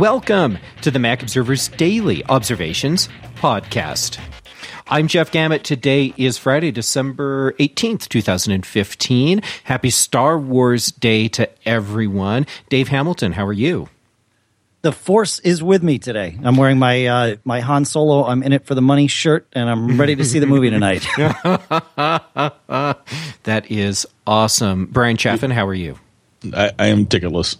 Welcome to the Mac Observer's Daily Observations podcast. I'm Jeff Gamet. Today is Friday, December 18th, 2015. Happy Star Wars Day to everyone. Dave Hamilton, how are you? The Force is with me today. I'm wearing my my Han Solo, I'm in it for the money shirt, and I'm ready to see the movie tonight. That is awesome. Brian Chaffin, how are you? I am ticketless.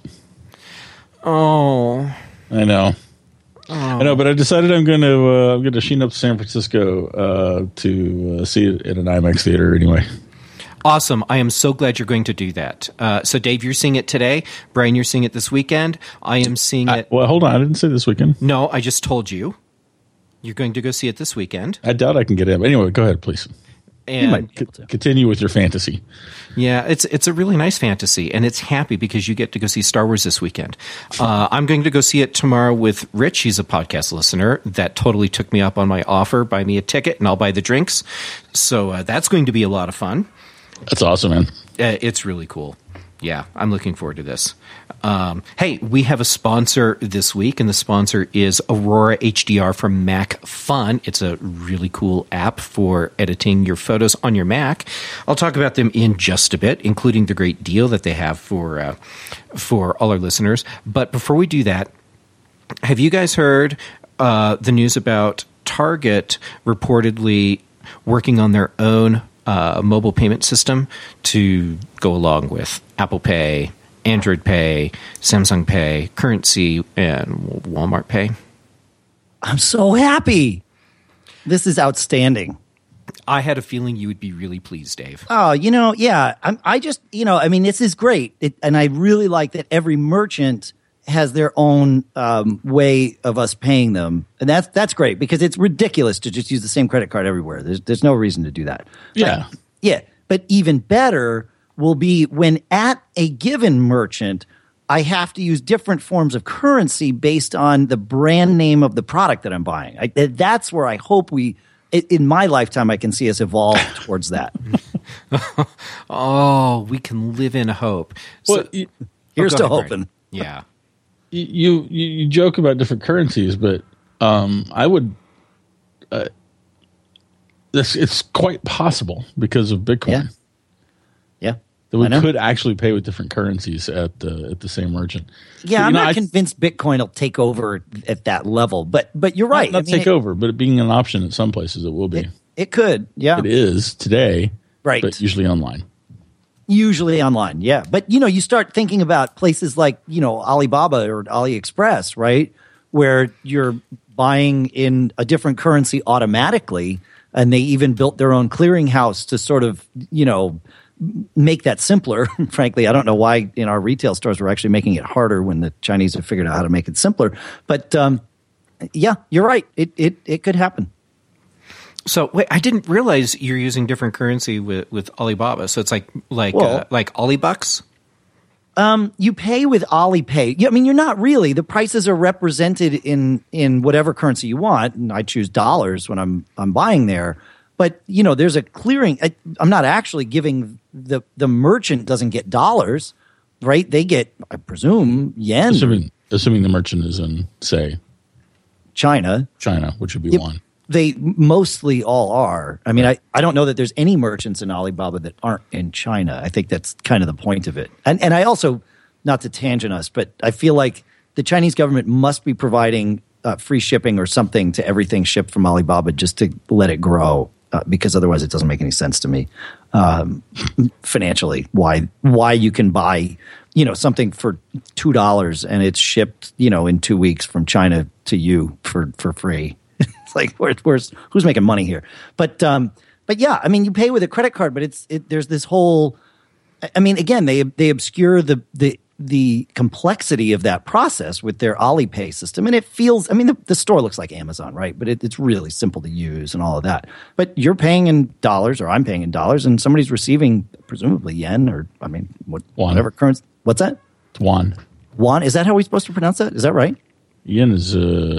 Oh. I know. I know, but I decided I'm going to sheen up to San Francisco to see it in an IMAX theater anyway. Awesome. I am so glad you're going to do that. So, Dave, you're seeing it today. Brian, you're seeing it this weekend. I am seeing it. Well, hold on. I didn't say this weekend. No, I just told you. You're going to go see it this weekend. I doubt I can get in. Anyway, go ahead, please. And continue with your fantasy. Yeah, it's a really nice fantasy, and it's happy because you get to go see Star Wars this weekend. I'm going to go see it tomorrow with Rich. He's a podcast listener that totally took me up on my offer. Buy me a ticket, and I'll buy the drinks. So that's going to be a lot of fun. That's awesome, man. It's really cool. Yeah, I'm looking forward to this. Hey, we have a sponsor this week, and the sponsor is Aurora HDR from Mac Fun. It's a really cool app for editing your photos on your Mac. I'll talk about them in just a bit, including the great deal that they have for all our listeners. But before we do that, have you guys heard the news about Target reportedly working on their own mobile payment system to go along with Apple Pay, Android Pay, Samsung Pay, Currency, and Walmart Pay? I'm so happy. This is outstanding. I had a feeling you would be really pleased, Dave. Oh, yeah. This is great. And I really like that every merchant has their own way of us paying them. And that's great because it's ridiculous to just use the same credit card everywhere. There's no reason to do that. Yeah. But even better will be when at a given merchant, I have to use different forms of currency based on the brand name of the product that I'm buying. That's where I hope in my lifetime, I can see us evolve towards that. Oh, we can live in hope. Well, here's to hoping. Yeah. You joke about different currencies, but I would. It's quite possible because of Bitcoin. Yeah. That we could actually pay with different currencies at the same merchant. Yeah, I'm not convinced Bitcoin will take over at that level, but you're right. Not take over, but it being an option in some places, it will be. It could, yeah. It is today, right? But usually online. Usually online, yeah. But, you start thinking about places like, Alibaba or AliExpress, right, where you're buying in a different currency automatically, and they even built their own clearinghouse to sort of, make that simpler. Frankly, I don't know why in our retail stores we're actually making it harder when the Chinese have figured out how to make it simpler. But, yeah, you're right. It could happen. So wait, I didn't realize you're using different currency with Alibaba. So it's like Alibucks? You pay with Alipay. Yeah, I mean, you're not really. The prices are represented in whatever currency you want, and I choose dollars when I'm buying there. But there's a clearing. I'm not actually giving the merchant doesn't get dollars, right? They get, I presume, yen. Assuming the merchant is in, say, China, which would be one. They mostly all are. I mean, I don't know that there's any merchants in Alibaba that aren't in China. I think that's kind of the point of it. And I also, not to tangent us, but I feel like the Chinese government must be providing free shipping or something to everything shipped from Alibaba just to let it grow. Because otherwise it doesn't make any sense to me financially. Why you can buy something for $2 and it's shipped in 2 weeks from China to you for free. It's like who's making money here? But yeah, I mean you pay with a credit card, but there's this whole. I mean, again, they obscure the complexity of that process with their Alipay system. And it feels, I mean, the store looks like Amazon, right? But it's really simple to use and all of that. But you're paying in dollars, or I'm paying in dollars, and somebody's receiving presumably yen, or, I mean, whatever currency. What's that? It's yuan. Yuan? Is that how we're supposed to pronounce that? Is that right? Yen is,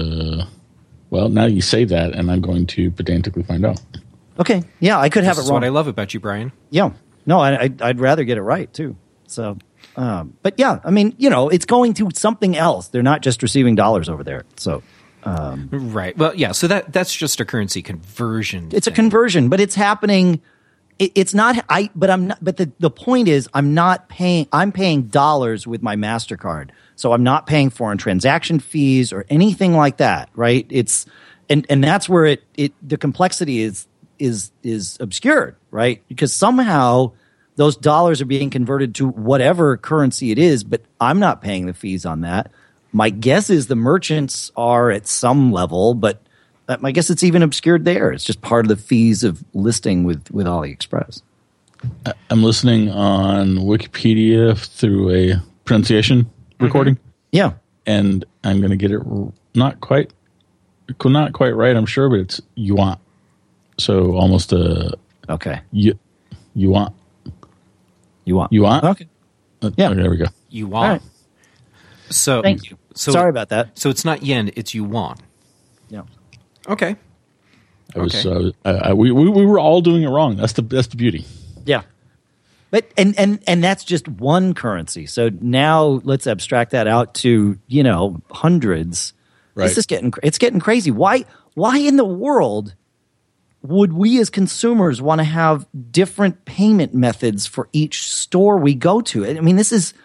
well, now you say that, and I'm going to pedantically find out. Okay. Yeah, I could have it wrong. That's what I love about you, Brian. Yeah. No, I'd rather get it right, too. So But yeah, I mean, it's going to something else. They're not just receiving dollars over there. So, right. Well, yeah. So that's just a currency conversion. It's thing. a conversion, but it's happening. It's not. But I'm not. But the point is, I'm not paying. I'm paying dollars with my MasterCard, so I'm not paying foreign transaction fees or anything like that. Right? It's and that's where the complexity is obscured. Right? Because somehow those dollars are being converted to whatever currency it is, but I'm not paying the fees on that. My guess is the merchants are at some level, but I guess it's even obscured there. It's just part of the fees of listing with AliExpress. I'm listening on Wikipedia through a pronunciation recording. Yeah. And I'm going to get it not quite right, I'm sure, but it's yuan. So almost a... Okay. Yuan. Yuan. Yuan? Okay. Yeah. Okay, there we go. Yuan. All right. So Thank you. So, sorry about that. So it's not yen, it's yuan. Yeah. Okay. We were all doing it wrong. That's the beauty. Yeah. But and that's just one currency. So now let's abstract that out to, hundreds. Right. It's getting crazy. Why in the world would we as consumers want to have different payment methods for each store we go to? I mean, this is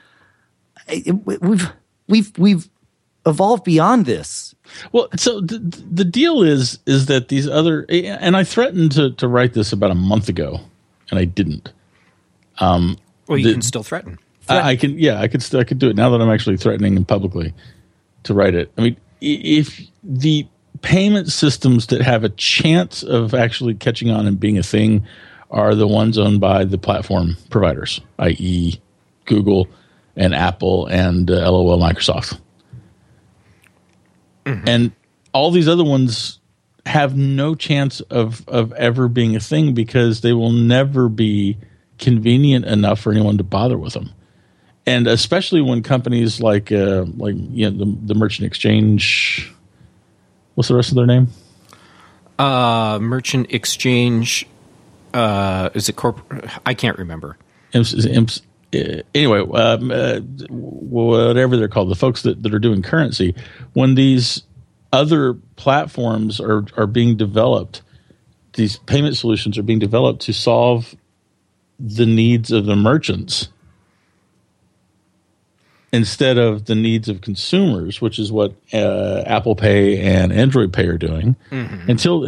we've evolved beyond this. Well, so the deal is that these other, and I threatened to write this about a month ago, and I didn't. Well, you can still threaten. I could do it now that I'm actually threatening publicly to write it. I mean, if the payment systems that have a chance of actually catching on and being a thing are the ones owned by the platform providers, i.e. Google and Apple and LOL Microsoft. Mm-hmm. And all these other ones have no chance of ever being a thing because they will never be convenient enough for anyone to bother with them. And especially when companies like the Merchant Exchange, what's the rest of their name? Merchant Exchange, is it corporate? I can't remember. Anyway, whatever they're called, the folks that are doing currency, when these other platforms are being developed, these payment solutions are being developed to solve the needs of the merchants instead of the needs of consumers, which is what Apple Pay and Android Pay are doing. Mm-hmm. Until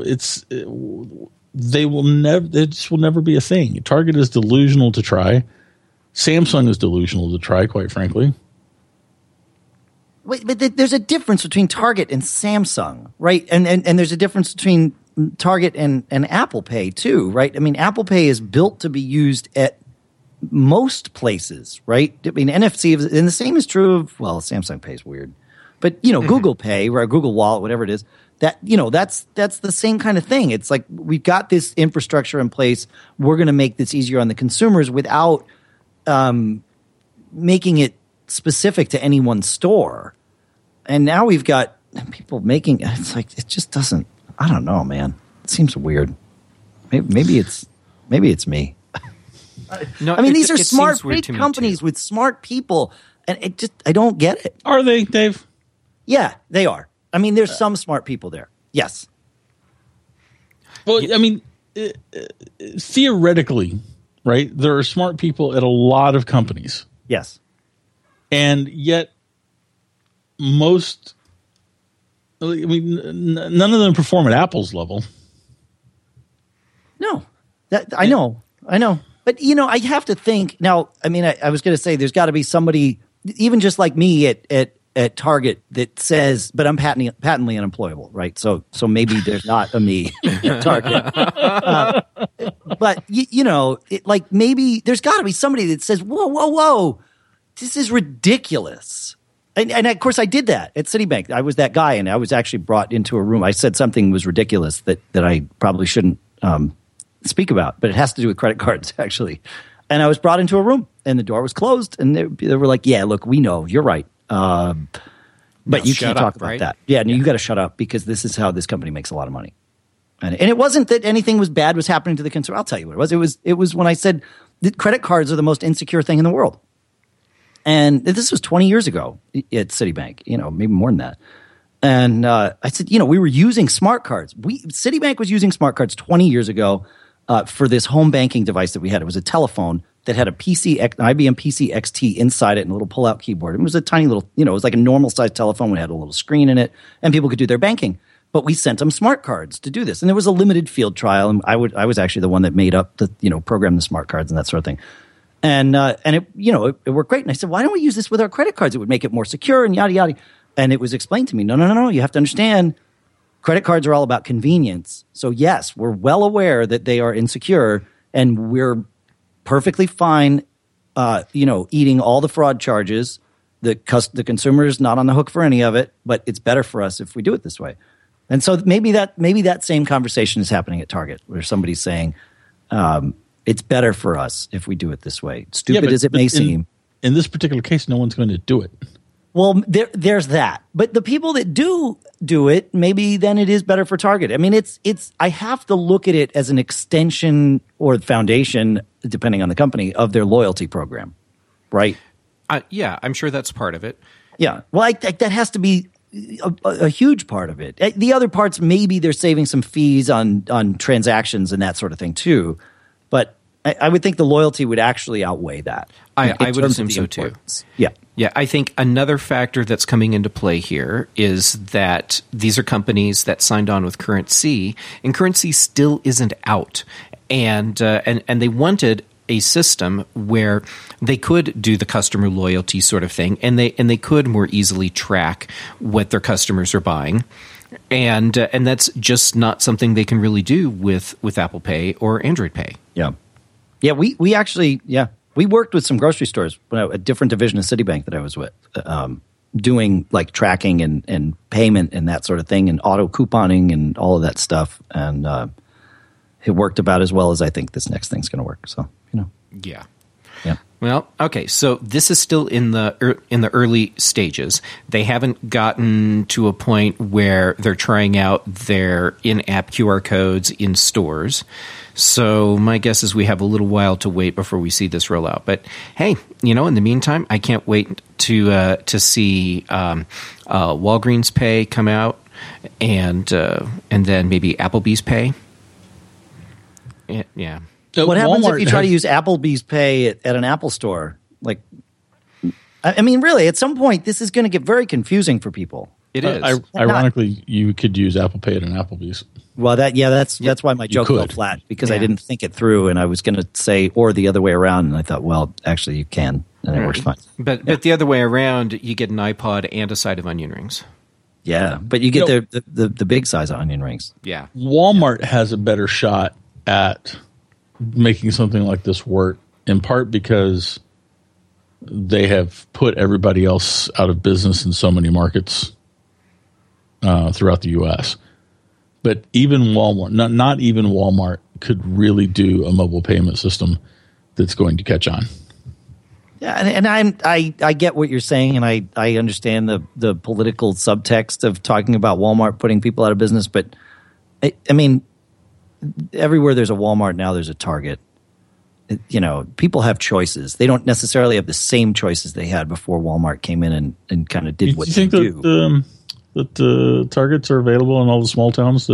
they just will never be a thing. Target is delusional to try. Samsung is delusional to try, quite frankly. Wait, but there's a difference between Target and Samsung, right? And there's a difference between Target and Apple Pay too, right? I mean, Apple Pay is built to be used at most places, right? I mean, NFC, and the same is true of, well, Samsung Pay is weird, but Google Pay or Google Wallet, whatever it is, that that's the same kind of thing. It's like we've got this infrastructure in place. We're going to make this easier on the consumers without making it specific to any one store. And now we've got people making, it's like, it just doesn't, I don't know, man. It seems weird. Maybe it's me. No, I mean, these are smart, big companies with smart people, and I don't get it. Are they, Dave? Yeah, they are. I mean, there's some smart people there. Yes. Well, I mean, theoretically, right? There are smart people at a lot of companies. Yes. And yet, none of them perform at Apple's level. No. I know. But, I have to think now. I mean, I was going to say there's got to be somebody, even just like me at Target, that says, but I'm patently unemployable, right? So maybe there's not a me at Target. But, maybe there's got to be somebody that says, whoa, this is ridiculous. And of course, I did that at Citibank. I was that guy, and I was actually brought into a room. I said something was ridiculous that I probably shouldn't speak about, but it has to do with credit cards, actually. And I was brought into a room, and the door was closed, and they were like, yeah, look, we know, you're right. But you can't talk about that. Yeah, no, you got to shut up, because this is how this company makes a lot of money. And it wasn't that anything bad was happening to the consumer. I'll tell you what it was. It was when I said that credit cards are the most insecure thing in the world. And this was 20 years ago at Citibank, maybe more than that. And I said, we were using smart cards. Citibank was using smart cards 20 years ago for this home banking device that we had. It was a telephone that had an IBM PC XT inside it and a little pull-out keyboard. It was a tiny little, it was like a normal-sized telephone. It had a little screen in it, and people could do their banking. But we sent them smart cards to do this. And there was a limited field trial, and I was actually the one that made up programmed the smart cards and that sort of thing. And it worked great. And I said, why don't we use this with our credit cards? It would make it more secure and yada, yada. And it was explained to me, no. You have to understand, credit cards are all about convenience. So yes, we're well aware that they are insecure, and we're perfectly fine, eating all the fraud charges. The consumer is not on the hook for any of it, but it's better for us if we do it this way. And so maybe that same conversation is happening at Target, where somebody's saying, it's better for us if we do it this way. Stupid as it may seem. In this particular case, no one's going to do it. Well, there's that. But the people that do it, maybe then it is better for Target. I mean, I have to look at it as an extension or foundation, depending on the company, of their loyalty program, right? Yeah, I'm sure that's part of it. Yeah. Well, that has to be a huge part of it. The other parts, maybe they're saving some fees on transactions and that sort of thing too. But I would think the loyalty would actually outweigh that. I would assume so too. Yeah. Yeah, I think another factor that's coming into play here is that these are companies that signed on with Currency, and Currency still isn't out. And they wanted a system where they could do the customer loyalty sort of thing, and they could more easily track what their customers are buying. And that's just not something they can really do with Apple Pay or Android Pay. Yeah. Yeah, we actually, we worked with some grocery stores, a different division of Citibank that I was with, doing like tracking and payment and that sort of thing, and auto couponing and all of that stuff. And it worked about as well as I think this next thing's going to work. So, Yeah. Yeah. Well, okay, so this is still in the early stages. They haven't gotten to a point where they're trying out their in-app QR codes in stores. So my guess is we have a little while to wait before we see this roll out. But hey, in the meantime, I can't wait to see Walgreens Pay come out, and then maybe Applebee's Pay. Yeah. What happens if you try to use Applebee's Pay at an Apple store? Like, I mean, really, at some point, this is going to get very confusing for people. It is. Ironically, you could use Apple Pay at an Applebee's. Well, that's why my joke fell flat, because I didn't think it through, and I was going to say or the other way around, and I thought, well, actually, you can, and it works fine. But the other way around, you get an iPod and a side of onion rings. Yeah, but you get the big size of onion rings. Yeah, Walmart has a better shot at making something like this work, in part because they have put everybody else out of business in so many markets throughout the U.S. But even Walmart, not even Walmart, could really do a mobile payment system that's going to catch on. Yeah, and I get what you're saying, and I understand the political subtext of talking about Walmart putting people out of business. But I mean, everywhere there's a Walmart now, there's a Target. People have choices. They don't necessarily have the same choices they had before Walmart came in and kind of did what they do. You think that Targets are available in all the small towns?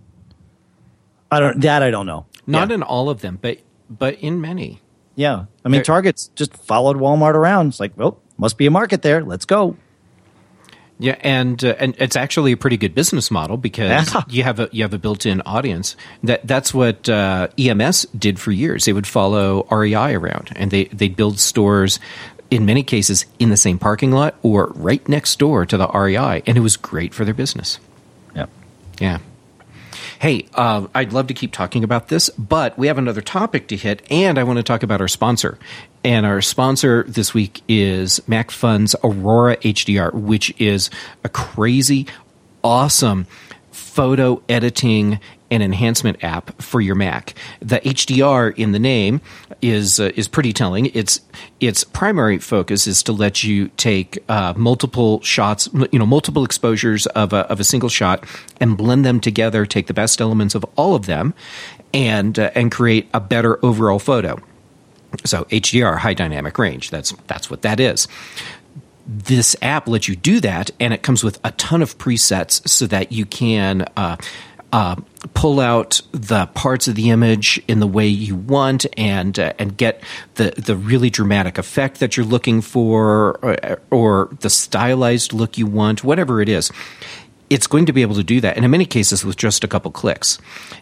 I don't know. Not in all of them, but in many. Yeah, I mean, Target's just followed Walmart around. It's like, well, must be a market there. Let's go. Yeah, and it's actually a pretty good business model because you have a built-in audience. That's what EMS did for years. They would follow REI around, and they'd build stores, in many cases, in the same parking lot or right next door to the REI, and it was great for their business. Yeah. Yeah. Hey, I'd love to keep talking about this, but we have another topic to hit, and I want to talk about our sponsor. And our sponsor this week is MacFun's Aurora HDR, which is a crazy, awesome photo editing and enhancement app for your Mac. The HDR in the name is pretty telling. Its primary focus is to let you take multiple shots, multiple exposures of a single shot, and blend them together. Take the best elements of all of them, and create a better overall photo. So HDR, high dynamic range. That's what that is. This app lets you do that, and it comes with a ton of presets so that you can pull out the parts of the image in the way you want and get the really dramatic effect that you're looking for, or the stylized look you want, whatever it is. It's going to be able to do that, and in many cases with just a couple clicks.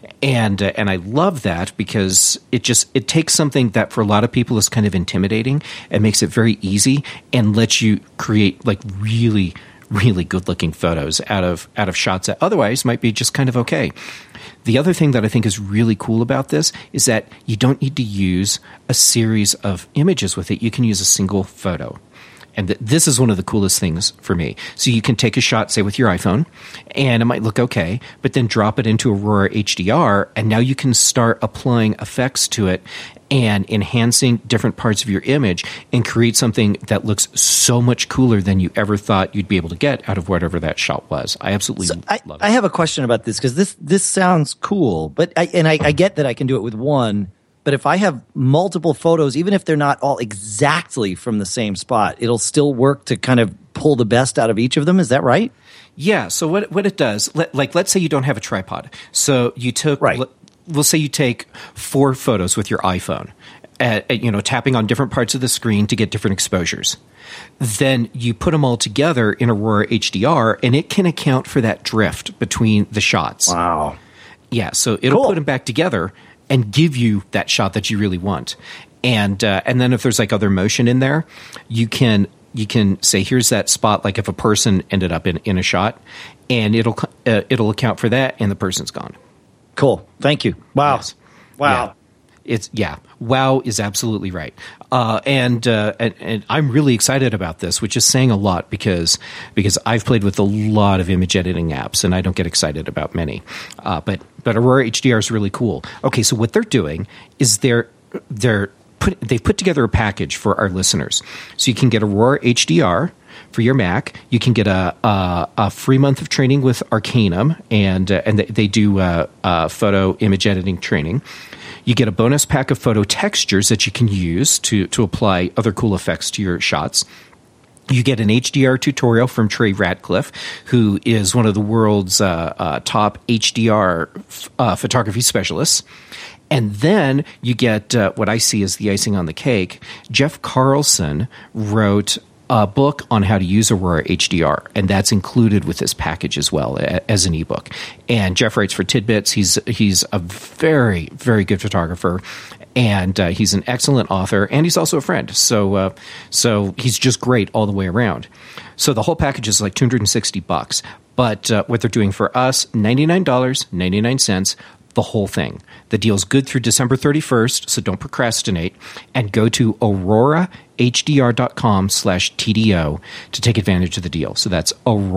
And I love that because it takes something that for a lot of people is kind of intimidating and makes it very easy and lets you create like really, really good looking photos out of shots that otherwise might be just kind of okay. The other thing that I think is really cool about this is that you don't need to use a series of images with it. You can use a single photo. And this is one of the coolest things for me. So you can take a shot, say, with your iPhone, and it might look okay, but then drop it into Aurora HDR, and now you can start applying effects to it and enhancing different parts of your image and create something that looks so much cooler than you ever thought you'd be able to get out of whatever that shot was. I absolutely love it. I have a question about this because this sounds cool, but I get that I can do it with one. But if I have multiple photos, even if they're not all exactly from the same spot, it'll still work to kind of pull the best out of each of them. Is that right? Yeah. So what it does, let's say you don't have a tripod. So you took, we'll say you take 4 photos with your iPhone, tapping on different parts of the screen to get different exposures. Then you put them all together in Aurora HDR, and it can account for that drift between the shots. Wow. Yeah. So it'll put them back together and give you that shot that you really want. And then if there's like other motion in there, you can say, here's that spot, like if a person ended up in a shot, and it'll account for that, and the person's gone. Cool. Thank you. Wow. Yes. Wow. Yeah. Wow is absolutely right. And I'm really excited about this, which is saying a lot because I've played with a lot of image editing apps, and I don't get excited about many. But Aurora HDR is really cool. Okay, so what they're doing is they've put together a package for our listeners. So you can get Aurora HDR for your Mac. You can get a free month of training with Arcanum, and they do photo image editing training. You get a bonus pack of photo textures that you can use to apply other cool effects to your shots. You get an HDR tutorial from Trey Ratcliffe, who is one of the world's top HDR photography specialists. And then you get what I see as the icing on the cake. Jeff Carlson wrote a book on how to use Aurora HDR, and that's included with this package as well as an ebook. And Jeff writes for Tidbits. He's a very, very good photographer, and he's an excellent author, and he's also a friend. So he's just great all the way around. So the whole package is like $260, but what they're doing for us, $99.99. The whole thing. The deal's good through December 31st, so don't procrastinate, and go to aurorahdr.com/TDO to take advantage of the deal. So that's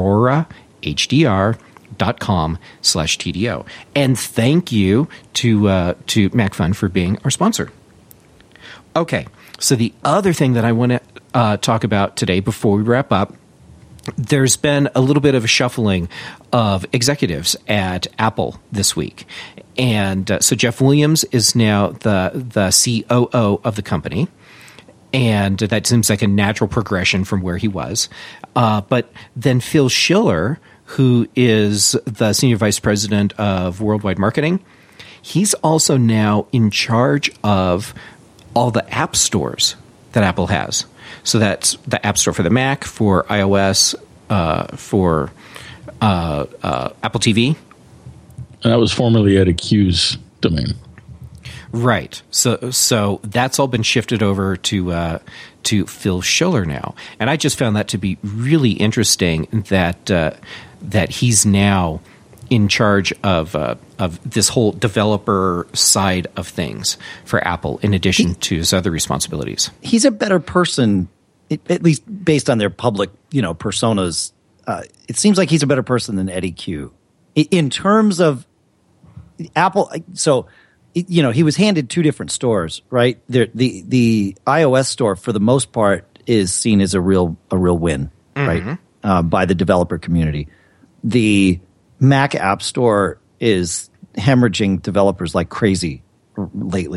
aurorahdr.com/TDO. And thank you to MacFun for being our sponsor. Okay, so the other thing that I want to talk about today before we wrap up, there's been a little bit of a shuffling of executives at Apple this week. And so Jeff Williams is now the COO of the company. And that seems like a natural progression from where he was. But then Phil Schiller, who is the Senior Vice President of Worldwide Marketing, he's also now in charge of all the app stores that Apple has. So that's the App Store for the Mac, for iOS, for Apple TV. And that was formerly Eddie Q's domain. Right. So that's all been shifted over to Phil Schiller now. And I just found that to be really interesting that he's now in charge of this whole developer side of things for Apple, in addition to his other responsibilities. He's a better person, at least based on their public, personas. It seems like he's a better person than Eddie Q. In terms of Apple, so he was handed 2 different stores, right? The iOS store, for the most part, is seen as a real win, right, by the developer community. The Mac App Store is hemorrhaging developers like crazy lately.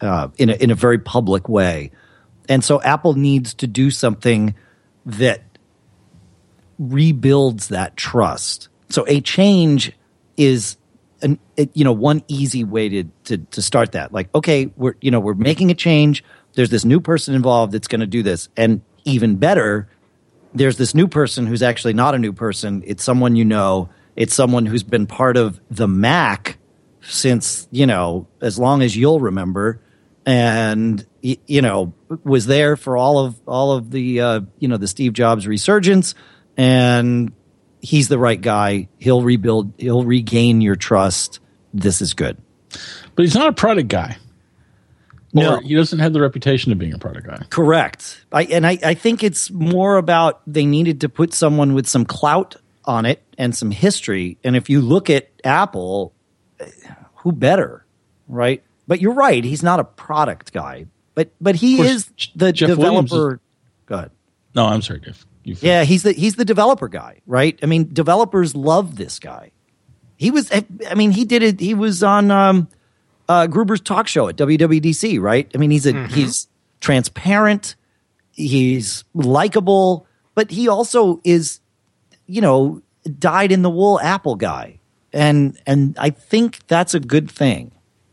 in a very public way. And so Apple needs to do something that rebuilds that trust. So a change is one easy way to start that. Like, okay, we're making a change. There's this new person involved that's going to do this. And even better, there's this new person who's actually not a new person. It's someone you know. It's someone who's been part of the Mac since, as long as you'll remember, and was there for all of the the Steve Jobs resurgence, and he's the right guy. He'll regain your trust. This is good. But he's not a product guy. No, he doesn't have the reputation of being a product guy. Correct. I think it's more about they needed to put someone with some clout on it and some history. And if you look at Apple, who better, right? But you're right. He's not a product guy. But he is the Jeff developer. Go ahead. No, I'm sorry, Jeff. Yeah, he's the developer guy, right? I mean, developers love this guy. He did it. He was on Gruber's talk show at WWDC, right? I mean, he's transparent, he's likable, but he also is, dyed in the wool Apple guy, and I think that's a good thing.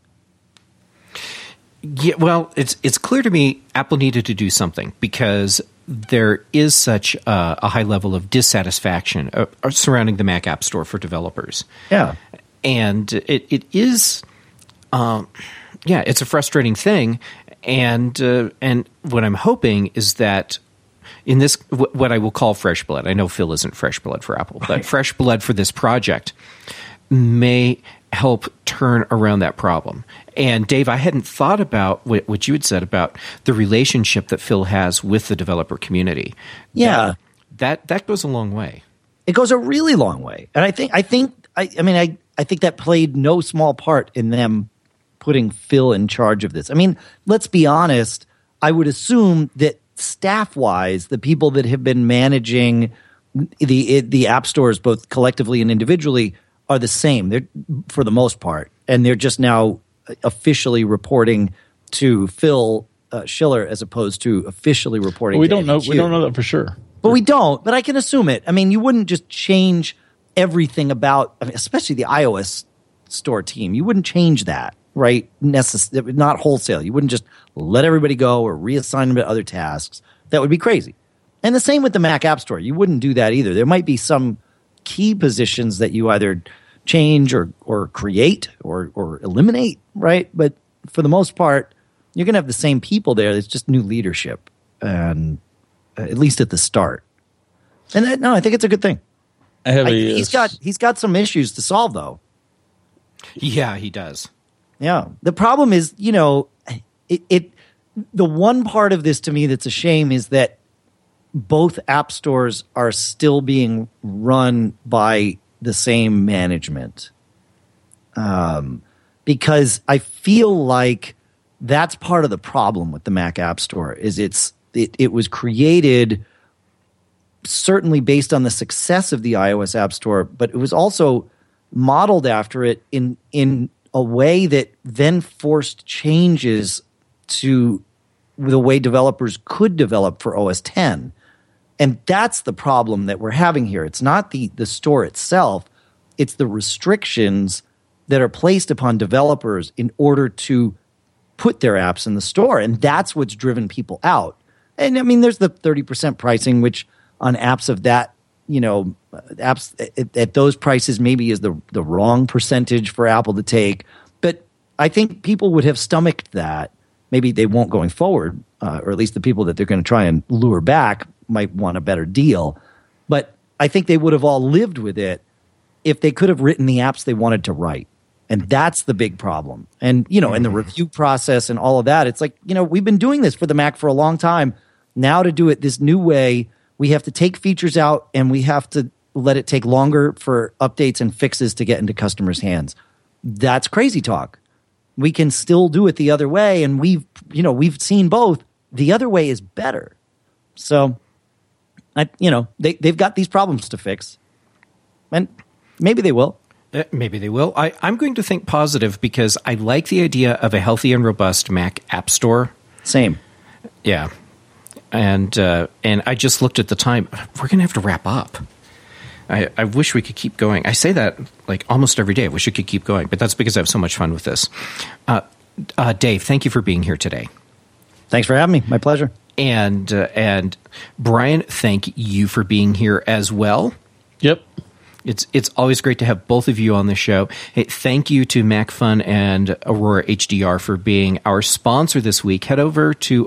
Yeah, well, it's clear to me Apple needed to do something because there is such a high level of dissatisfaction surrounding the Mac App Store for developers. Yeah, and it is. It's a frustrating thing, and what I'm hoping is that in this, what I will call fresh blood. I know Phil isn't fresh blood for Apple, but fresh blood for this project may help turn around that problem. And Dave, I hadn't thought about what you had said about the relationship that Phil has with the developer community. Yeah, that goes a long way. It goes a really long way, and I think that played no small part in them putting Phil in charge of this. I mean, let's be honest. I would assume that staff-wise, the people that have been managing the app stores, both collectively and individually, are the same. They're for the most part, and they're just now officially reporting to Phil Schiller as opposed to officially reporting. We to don't know. NHQ. We don't know that for sure. But we don't. But I can assume it. I mean, you wouldn't just change everything about, especially the iOS store team. You wouldn't change that, right? Not wholesale. You wouldn't just let everybody go or reassign them to other tasks. That would be crazy. And the same with the Mac App Store. You wouldn't do that either. There might be some key positions that you either change or create or eliminate, right? But for the most part, you're going to have the same people there. It's just new leadership, and at least at the start. And I think it's a good thing. He's got some issues to solve, though. Yeah, he does. Yeah. The problem is, the one part of this to me that's a shame is that both app stores are still being run by the same management. Because I feel like that's part of the problem with the Mac App Store is it was created certainly based on the success of the iOS App Store, but it was also modeled after it in a way that then forced changes to the way developers could develop for OS X. And that's the problem that we're having here. It's not the store itself. It's the restrictions that are placed upon developers in order to put their apps in the store. And that's what's driven people out. And I mean, there's the 30% pricing, which on apps of that, apps at those prices maybe is the wrong percentage for Apple to take. But I think people would have stomached that. Maybe they won't going forward, or at least the people that they're going to try and lure back might want a better deal. But I think they would have all lived with it if they could have written the apps they wanted to write. And that's the big problem. And, and the review process and all of that, it's like, we've been doing this for the Mac for a long time. Now to do it this new way, we have to take features out and we have to let it take longer for updates and fixes to get into customers' hands. That's crazy talk. We can still do it the other way, and we've seen both. The other way is better. So, they've got these problems to fix, and maybe they will. Maybe they will. I'm going to think positive because I like the idea of a healthy and robust Mac App Store. Same. Yeah. And I just looked at the time. We're going to have to wrap up. I wish we could keep going. I say that like almost every day. I wish we could keep going, but that's because I have so much fun with this. Dave, thank you for being here today. Thanks for having me. My pleasure. And Brian, thank you for being here as well. Yep. It's always great to have both of you on the show. Hey, thank you to MacFun and Aurora HDR for being our sponsor this week. Head over to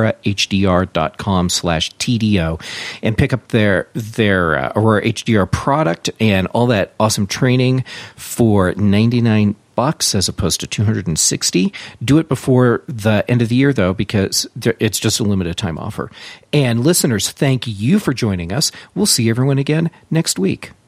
aurorahdr.com/TDO and pick up their Aurora HDR product and all that awesome training for $99 as opposed to $260. Do it before the end of the year, though, because it's just a limited time offer. And listeners, thank you for joining us. We'll see everyone again next week.